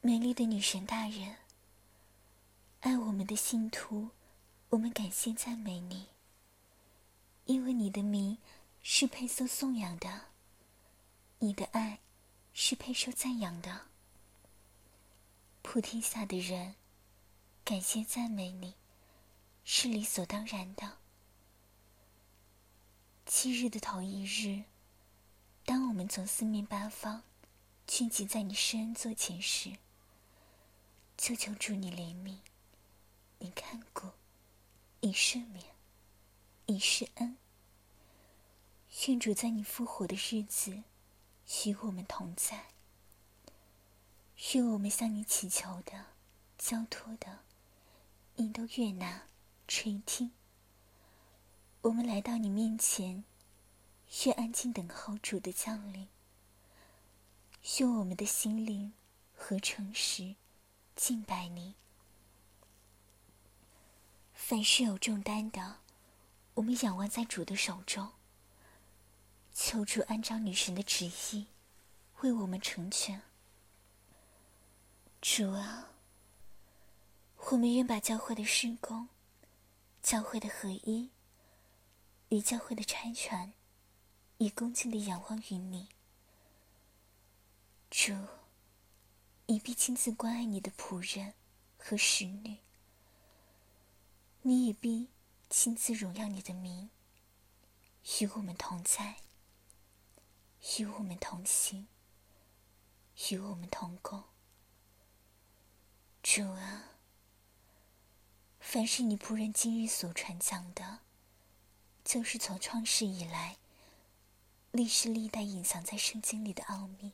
美丽的女神大人，爱我们的信徒，我们感谢赞美你，因为你的名是配受颂扬的，你的爱是配受赞扬的。普天下的人感谢赞美你，是理所当然的。7日的头一日，当我们从四面八方聚集在你施恩座前时，就求主你怜悯，你看顾，你赦免，你施恩。愿主在你复活的日子与我们同在。愿我们向你祈求的、交托的，你都悦纳、垂听。我们来到你面前，愿安静等候主的降临。愿我们的心灵和诚实敬拜你。凡是有重担的，我们仰望在主的手中，求主按照女神的旨意为我们成全。主啊，我们愿把教会的事工、教会的合一与教会的差传，以恭敬地仰望于你。主，你必亲自关爱你的仆人和使女，你也必亲自荣耀你的名，与我们同在，与我们同行，与我们同工。主啊，凡是你仆人今日所传讲的，就是从创世以来历世历代隐藏在圣经里的奥秘，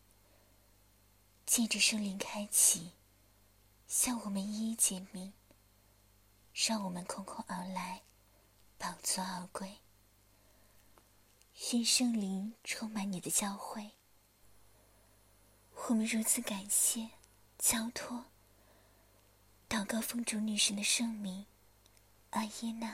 借着圣灵开启，向我们一一解明，让我们空空而来，宝座而归。愿圣灵充满你的教会。我们如此感谢、交托、祷告奉主女神的圣名，阿耶娜。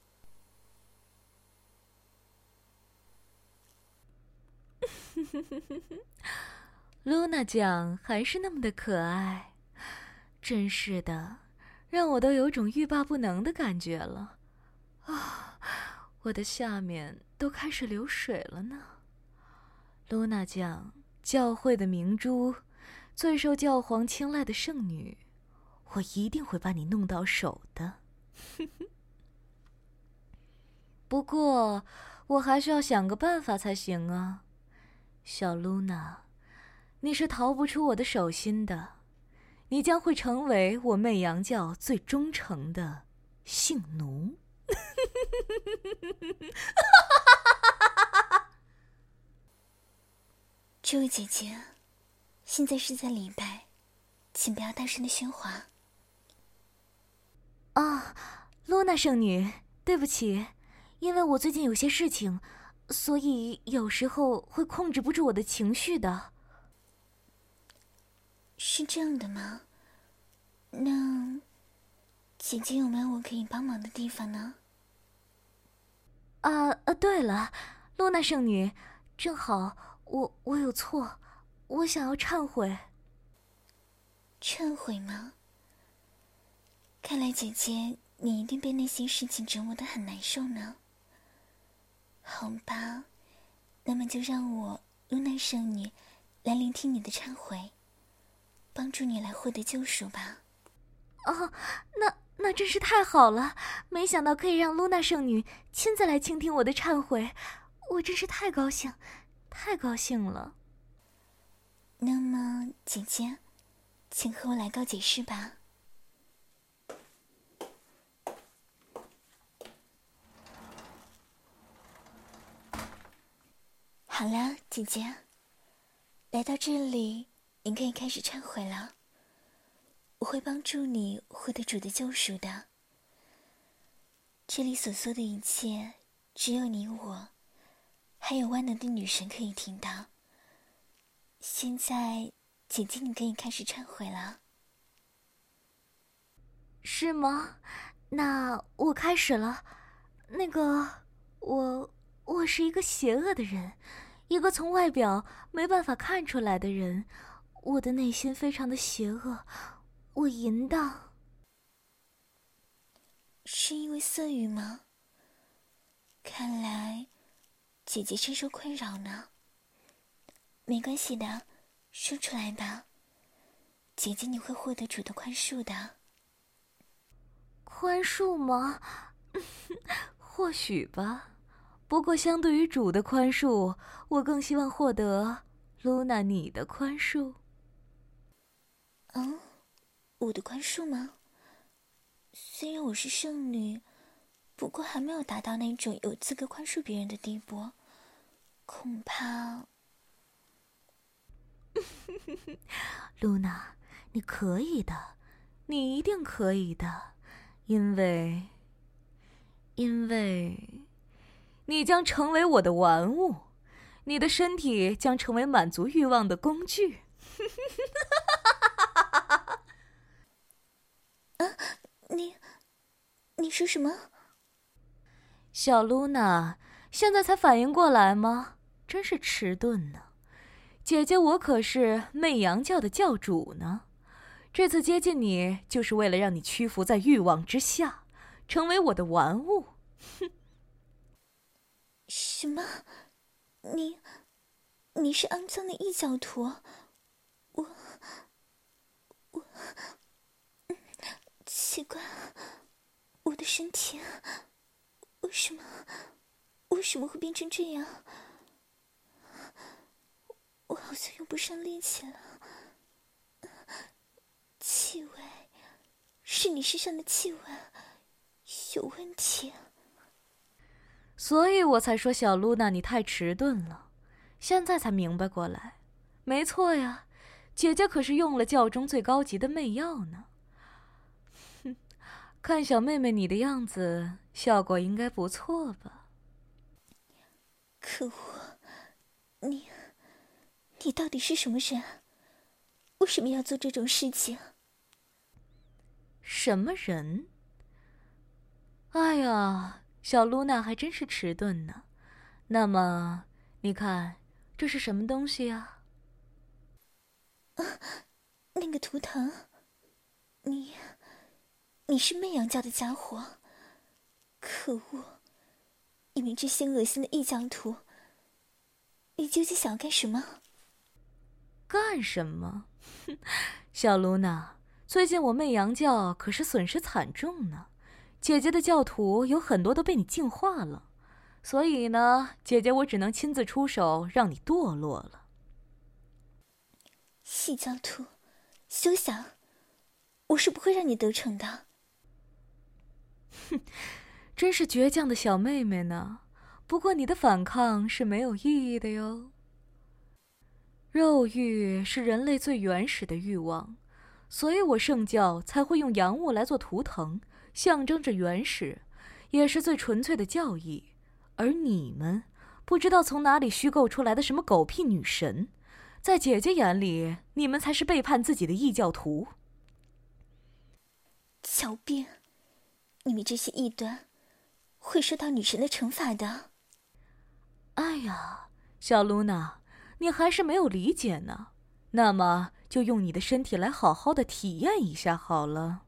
露娜酱还是那么的可爱，真是的，让我都有种欲罢不能的感觉了。啊，我的下面都开始流水了呢。露娜酱，教会的明珠，最受教皇青睐的圣女，我一定会把你弄到手的。不过，我还需要想个办法才行啊。小露娜，你是逃不出我的手心的，你将会成为我媚阳教最忠诚的性奴。 这位姐姐，现在是在礼拜，请不要大声的喧哗。 啊，露娜圣女，对不起，因为我最近有些事情，所以有时候会控制不住我的情绪的。 是这样的吗？那姐姐有没有我可以帮忙的地方呢？ 对了，露娜圣女，正好我有错，我想要忏悔。 忏悔吗？看来姐姐你一定被那些事情折磨得很难受呢。好吧，那么就让我露娜圣女来聆听你的忏悔，帮助你来获得救赎吧。 哦，那真是太好了，没想到可以让露娜圣女亲自来倾听我的忏悔，我真是太高兴了。 那么姐姐，请和我来告解释吧。好了，姐姐，来到这里，你可以开始忏悔了。我会帮助你获得主的救赎的。这里所说的一切，只有你我，还有万能的女神可以听到。现在，姐姐你可以开始忏悔了。 是吗？那我开始了。我是一个邪恶的人，一个从外表没办法看出来的人。 我的内心非常的邪恶，我淫荡。 是因为色欲吗？看来姐姐深受困扰呢。没关系的，说出来吧，姐姐你会获得主的宽恕的。 宽恕吗？或许吧，不过相对于主的宽恕，我更希望获得露娜你的宽恕。 嗯，我的宽恕吗？虽然我是圣女，不过还没有达到那种有资格宽恕别人的地步，恐怕…… 露娜，你可以的，你一定可以的，因为你将成为我的玩物，你的身体将成为满足欲望的工具。 你说什么？ 小露娜，现在才反应过来吗？真是迟钝呢。姐姐我可是媚阳教的教主呢，这次接近你就是为了让你屈服在欲望之下，成为我的玩物。哼！ 什么？你是肮脏的异教徒？我奇怪，我的身体为什么会变成这样？我好像用不上力气了。气味，是你身上的气味有问题。 所以我才说小露娜你太迟钝了，现在才明白过来。没错呀，姐姐可是用了教中最高级的媚药呢。哼，看小妹妹你的样子，效果应该不错吧？ 可恶，你到底是什么人？为什么要做这种事情？ 什么人？哎呀，小露娜还真是迟钝呢。那么，你看，这是什么东西啊？ 那个图腾，你是媚阳教的家伙！可恶！你们这些恶心的异教徒，你究竟想要干什么？ 干什么？哼，小露娜，最近我媚阳教可是损失惨重呢。姐姐的教徒有很多都被你净化了，所以呢，姐姐我只能亲自出手，让你堕落了。 异教徒，休想！我是不会让你得逞的。 哼，真是倔强的小妹妹呢。不过你的反抗是没有意义的哟。肉欲是人类最原始的欲望，所以我圣教才会用阳物来做图腾，象征着原始，也是最纯粹的教义。而你们不知道从哪里虚构出来的什么狗屁女神，在姐姐眼里，你们才是背叛自己的异教徒。 狡辩！你们这些异端会受到女神的惩罚的。 哎呀，小露娜，你还是没有理解呢。那么就用你的身体来好好的体验一下好了。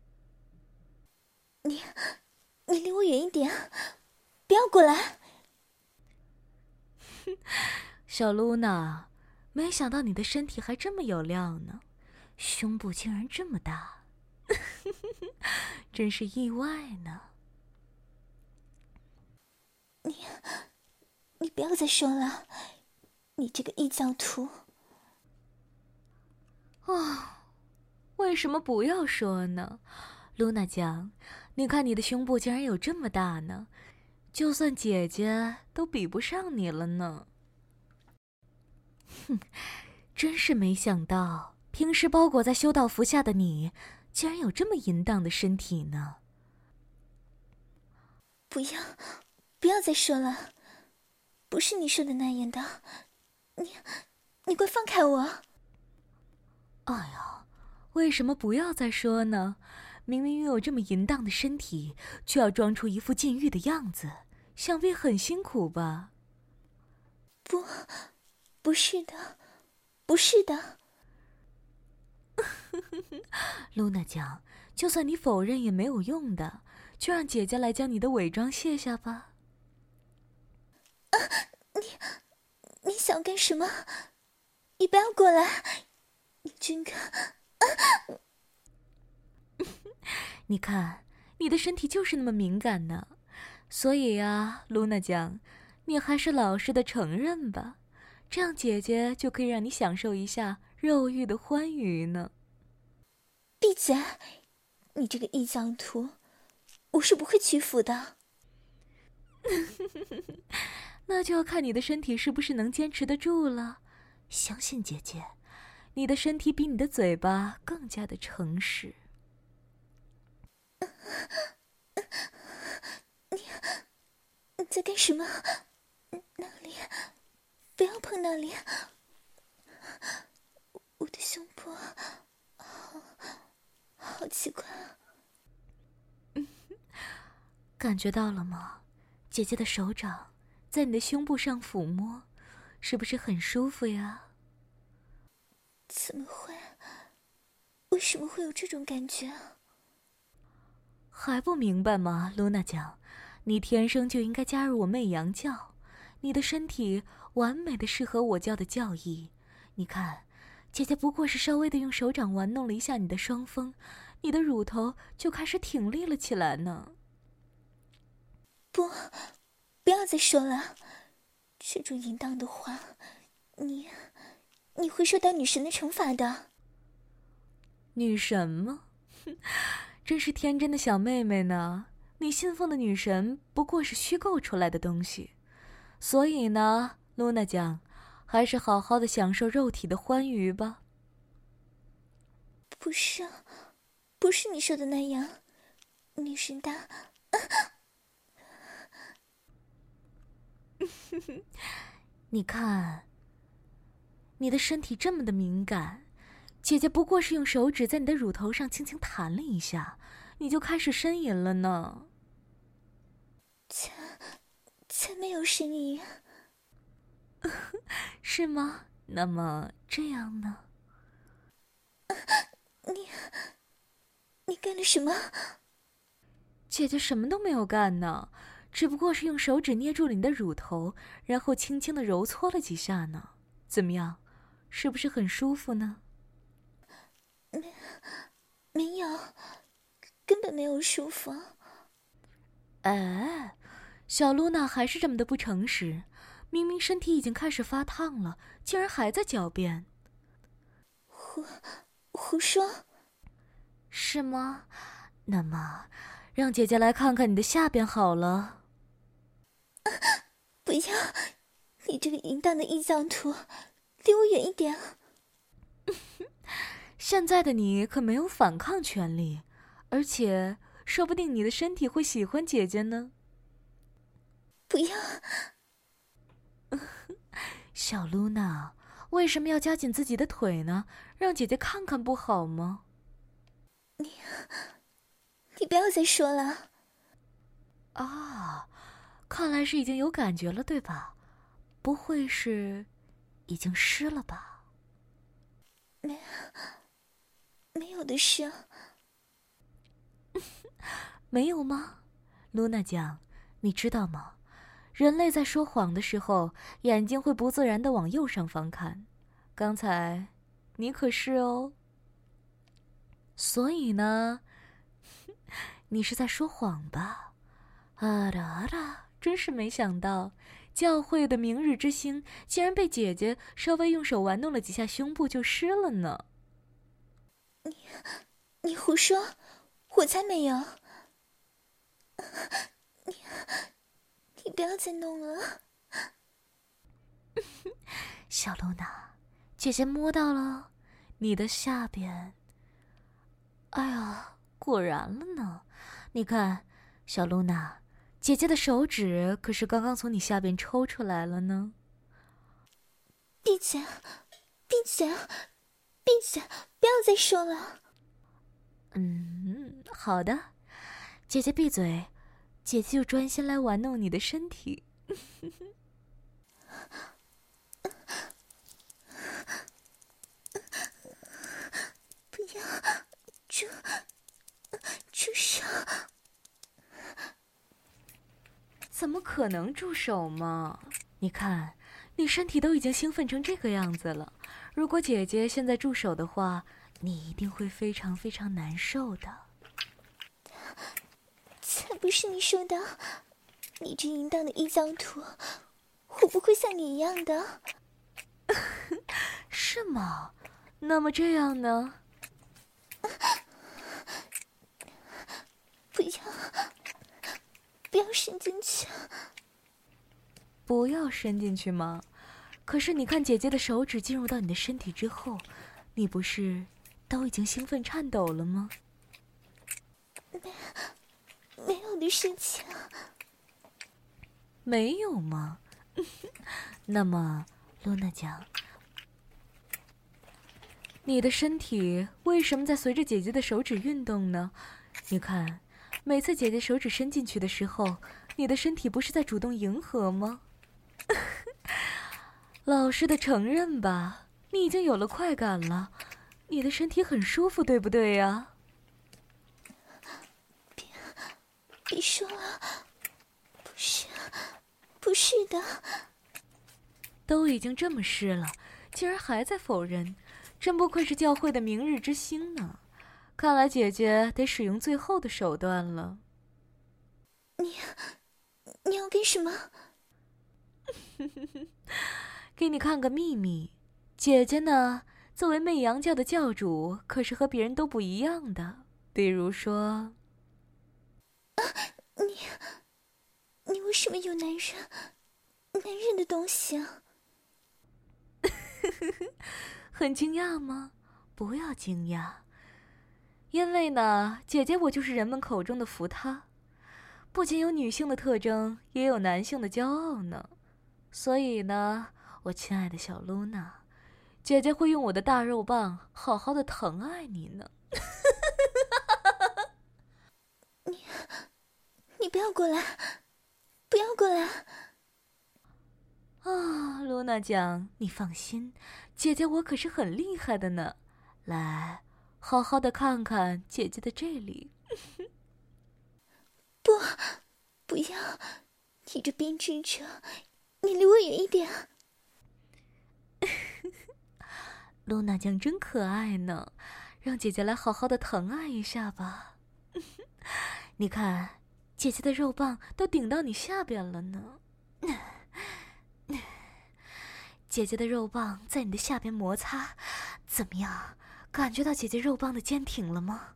你离我远一点，不要过来！ 小露娜，没想到你的身体还这么有料呢，胸部竟然这么大，真是意外呢。 你不要再说了，你这个异教徒！ 啊，为什么不要说呢？露娜酱，你看你的胸部竟然有这么大呢，就算姐姐都比不上你了呢。哼，真是没想到，平时包裹在修道服下的你，竟然有这么淫荡的身体呢。 不要再说了，不是你说的那样的，你快放开我！ 哎呀，为什么不要再说呢？明明拥有这么淫荡的身体，却要装出一副禁欲的样子，想必很辛苦吧？ 不是的，不是的。 露娜酱，就算你否认也没有用的，就让姐姐来将你的伪装卸下吧。 你想干什么？你不要过来！你真敢！ 你看，你的身体就是那么敏感呢。所以啊，露娜酱，你还是老实的承认吧，这样姐姐就可以让你享受一下肉欲的欢愉呢。 闭嘴！你这个异教徒，我是不会屈服的。 那就要看你的身体是不是能坚持得住了。相信姐姐，你的身体比你的嘴巴更加的诚实。 你在干什么？那里，不要碰那里。我的胸部，好奇怪啊！ 感觉到了吗？姐姐的手掌在你的胸部上抚摸，是不是很舒服呀？ 怎么会？为什么会有这种感觉啊？ 还不明白吗，露娜酱？你天生就应该加入我媚阳教，你的身体完美的适合我教的教义。你看，姐姐不过是稍微的用手掌玩弄了一下你的双峰，你的乳头就开始挺立了起来呢。 不要再说了，这种淫荡的话，你会受到女神的惩罚的。 女神吗？真是天真的小妹妹呢。你信奉的女神不过是虚构出来的东西，所以呢，露娜酱，还是好好的享受肉体的欢愉吧。 不是你说的那样，女神大。 你看，你的身体这么的敏感，姐姐不过是用手指在你的乳头上轻轻弹了一下，你就开始呻吟了呢。 才没有呻吟。 是吗？那么这样呢？ 你干了什么？ 姐姐什么都没有干呢，只不过是用手指捏住了你的乳头，然后轻轻地揉搓了几下呢。怎么样，是不是很舒服呢？ 没有，根本没有舒服。 哎，小露娜还是这么的不诚实，明明身体已经开始发烫了，竟然还在狡辩。 胡说。 是吗？那么，让姐姐来看看你的下边好了。 不要！你这个淫荡的异教徒，离我远一点。 现在的你可没有反抗权利，而且说不定你的身体会喜欢姐姐呢。 不要！ 小露娜，为什么要夹紧自己的腿呢？让姐姐看看不好吗？ 你不要再说了。 啊，看来是已经有感觉了，对吧？不会是已经湿了吧？ 没有的事。 没有吗？露娜酱，你知道吗？人类在说谎的时候，眼睛会不自然地往右上方看。刚才，你可是哦。所以呢，你是在说谎吧？啊啦啊啦！真是没想到，教会的明日之星竟然被姐姐稍微用手玩弄了几下胸部就湿了呢。 你胡说，我才没有。你不要再弄了。 小露娜，姐姐摸到了你的下边。哎呀，果然了呢！你看，小露娜，姐姐的手指可是刚刚从你下边抽出来了呢。 闭嘴！闭嘴！闭嘴！不要再说了。 好的，姐姐闭嘴，姐姐就专心来玩弄你的身体。 不要！ 可能住手嘛？你看，你身体都已经兴奋成这个样子了，如果姐姐现在住手的话，你一定会非常非常难受的。 才不是你说的，你这淫荡的异教徒，我不会像你一样的。 是吗？那么这样呢？ 不要伸进去。 不要伸进去吗？可是你看姐姐的手指进入到你的身体之后，你不是都已经兴奋颤抖了吗？ 没有的事情。 没有吗？那么露娜讲，你的身体为什么在随着姐姐的手指运动呢？你看，每次姐姐手指伸进去的时候，你的身体不是在主动迎合吗？老实的承认吧，你已经有了快感了，你的身体很舒服，对不对呀？ 别说了，不是的。 都已经这么湿了，竟然还在否认，真不愧是教会的明日之星呢。看来姐姐得使用最后的手段了。 你要干什么？ 给你看个秘密，姐姐呢，作为媚阳教的教主，可是和别人都不一样的。比如说， 你为什么有男人的东西啊？ 很惊讶吗？不要惊讶，因为呢，姐姐我就是人们口中的福他，不仅有女性的特征，也有男性的骄傲呢。所以呢，我亲爱的小露娜，姐姐会用我的大肉棒好好的疼爱你呢。 你不要过来，不要过来！ 啊，露娜讲，你放心，姐姐我可是很厉害的呢。来，好好的看看姐姐的这里。 不要！你这编织者，你离我远一点。 露娜酱真可爱呢，让姐姐来好好的疼爱一下吧。你看，姐姐的肉棒都顶到你下边了呢。姐姐的肉棒在你的下边摩擦，怎么样？感觉到姐姐肉棒的坚挺了吗？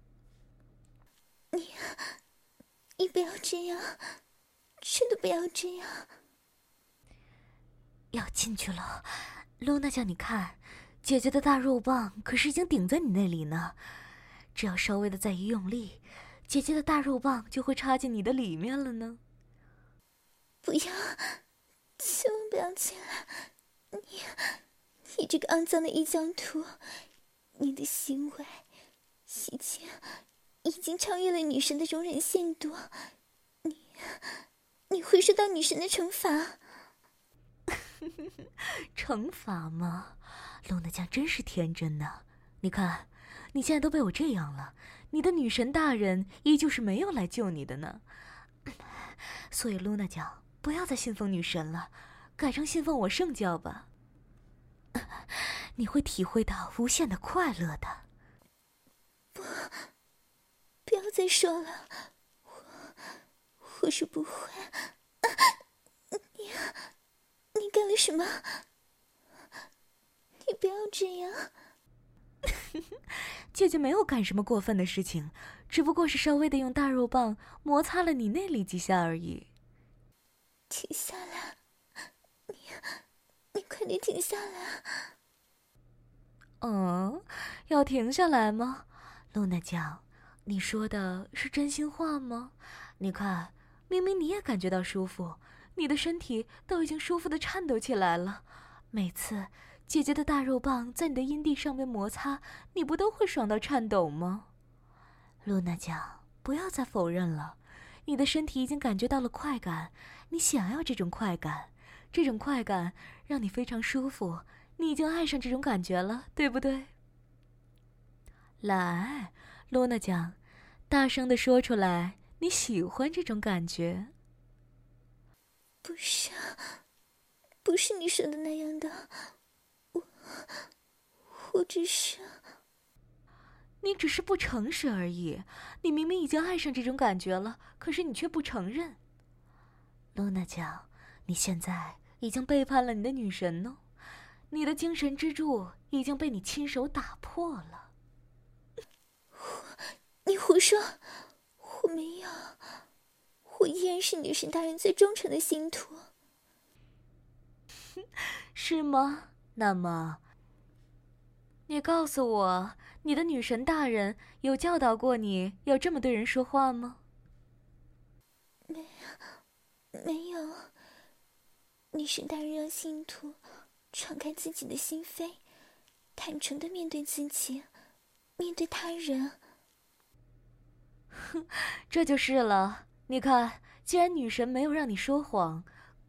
你不要这样，真的不要这样。 要进去了，露娜酱，你看，姐姐的大肉棒可是已经顶在你那里呢。只要稍微的再一用力，姐姐的大肉棒就会插进你的里面了呢。 不要，千万不要进来！你这个肮脏的异教徒，你的行为已经超越了女神的容忍限度，你会受到女神的惩罚。 惩罚吗？露娜酱真是天真呢。你看，你现在都被我这样了，你的女神大人依旧是没有来救你的呢。所以露娜酱，不要再信奉女神了，改成信奉我圣教吧。你会体会到无限的快乐的。 不要再说了，我是不会。你干了什么？你不要这样。 姐姐没有干什么过分的事情，只不过是稍微的用大肉棒摩擦了你那里几下而已。 停下来！你快点停下来！ 要停下来吗？露娜酱，你说的是真心话吗？你看，明明你也感觉到舒服，你的身体都已经舒服的颤抖起来了。每次姐姐的大肉棒在你的阴蒂上面摩擦，你不都会爽到颤抖吗？露娜酱，不要再否认了，你的身体已经感觉到了快感，你想要这种快感，这种快感让你非常舒服，你已经爱上这种感觉了，对不对？来，露娜酱，大声地说出来，你喜欢这种感觉。 不是你说的那样的，我只是…… 你只是不诚实而已。你明明已经爱上这种感觉了，可是你却不承认。露娜讲，你现在已经背叛了你的女神呢，你的精神支柱已经被你亲手打破了。 你胡说，我没有，我依然是女神大人最忠诚的信徒。 是吗？那么，你告诉我，你的女神大人有教导过你要这么对人说话吗？ 没有。女神大人让信徒敞开自己的心扉，坦诚地面对自己，面对他人。 这就是了。你看，既然女神没有让你说谎，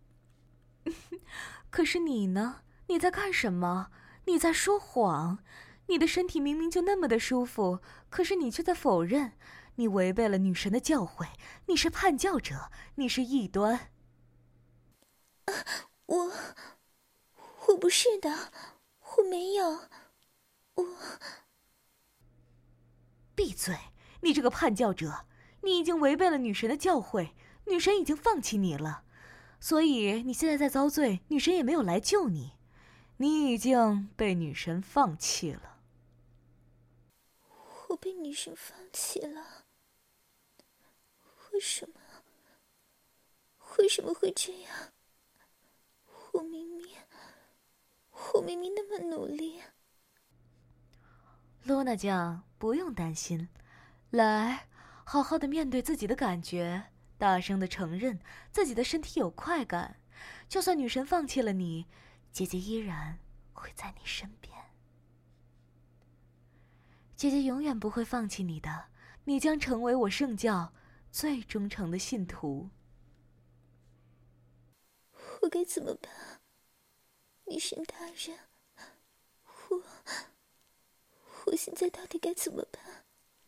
可是你呢？你在干什么？你在说谎。你的身体明明就那么的舒服，可是你却在否认。你违背了女神的教诲，你是叛教者，你是异端。 我不是的，我没有， 闭嘴！你这个叛教者，你已经违背了女神的教诲，女神已经放弃你了，所以你现在在遭罪，女神也没有来救你，你已经被女神放弃了。 我被女神放弃了？为什么？为什么会这样？我明明那么努力。 露娜酱，不用担心，来，好好的面对自己的感觉，大声的承认自己的身体有快感。就算女神放弃了你，姐姐依然会在你身边。姐姐永远不会放弃你的，你将成为我圣教最忠诚的信徒。 我该怎么办？女神大人，我现在到底该怎么办？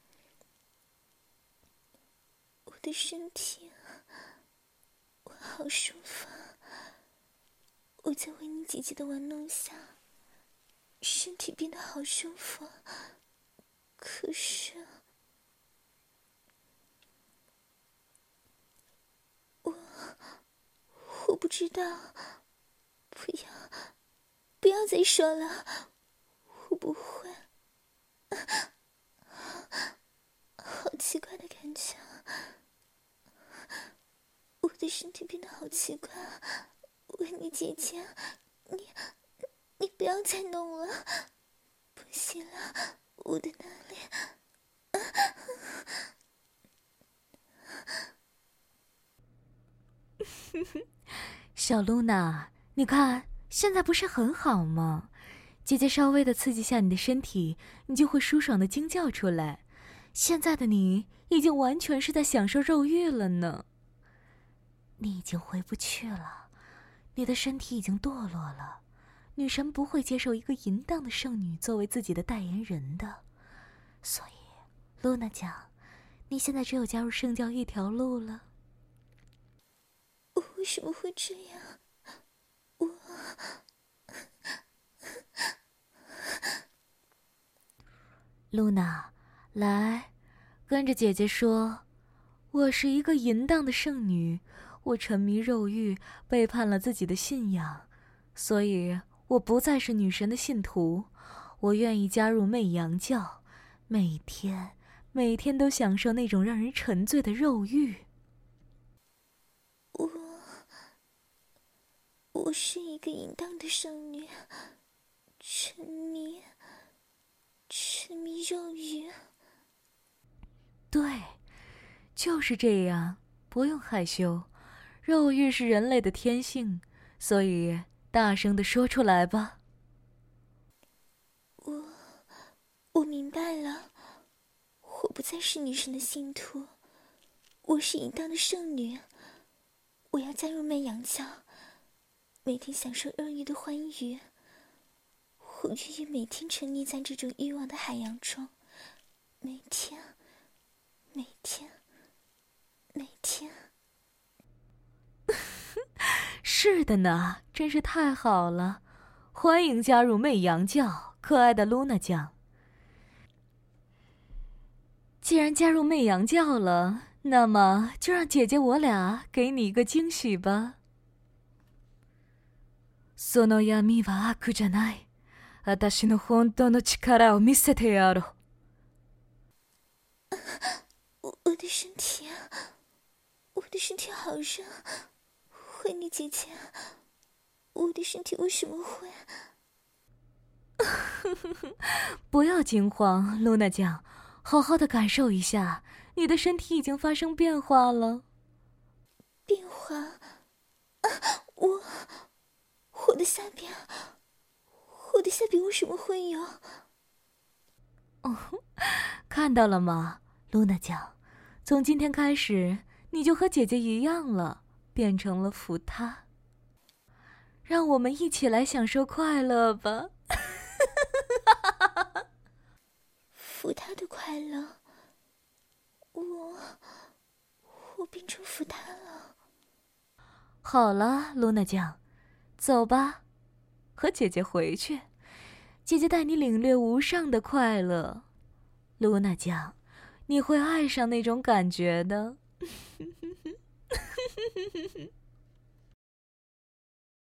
我的身体，我好舒服。我在维尼姐姐的玩弄下，身体变得好舒服。可是，我不知道。不要再说了，我不会。好奇怪的感觉，我的身体变得好奇怪。维尼姐姐，你不要再弄了，不行了，我的哪里？ 小露娜，你看现在不是很好吗？姐姐稍微的刺激下你的身体，你就会舒爽的惊叫出来。现在的你已经完全是在享受肉欲了呢。你已经回不去了，你的身体已经堕落了。女神不会接受一个淫荡的圣女作为自己的代言人的。所以，露娜讲，你现在只有加入圣教一条路了。 我为什么会这样？ 露娜，来，跟着姐姐说，我是一个淫荡的圣女，我沉迷肉欲，背叛了自己的信仰，所以我不再是女神的信徒，我愿意加入媚阳教，每天都享受那种让人沉醉的肉欲。 我是一个淫荡的圣女，沉迷肉欲。 对，就是这样，不用害羞，肉欲是人类的天性，所以大声地说出来吧。 我明白了，我不再是女神的信徒，我是淫荡的圣女，我要加入媚阳教，每天享受肉欲的欢愉。我愿意每天沉溺在这种欲望的海洋中，每天。 是的呢，真是太好了！欢迎加入媚阳教，可爱的露娜酱。既然加入媚阳教了，那么就让姐姐我俩给你一个惊喜吧。その闇は悪じゃない。私の本当の力を見せてやろう。 我的身体，我的身体好热，惠妮姐姐，我的身体为什么会？ 不要惊慌，露娜酱，好好的感受一下，你的身体已经发生变化了。 变化？啊，我的下边，我的下边为什么会有？ 哦，看到了吗，露娜酱？从今天开始，你就和姐姐一样了，变成了福他。让我们一起来享受快乐吧。 福他的快乐，我变成福他了。 好了，露娜酱，走吧，和姐姐回去。姐姐带你领略无上的快乐。露娜酱，你会爱上那种感觉的。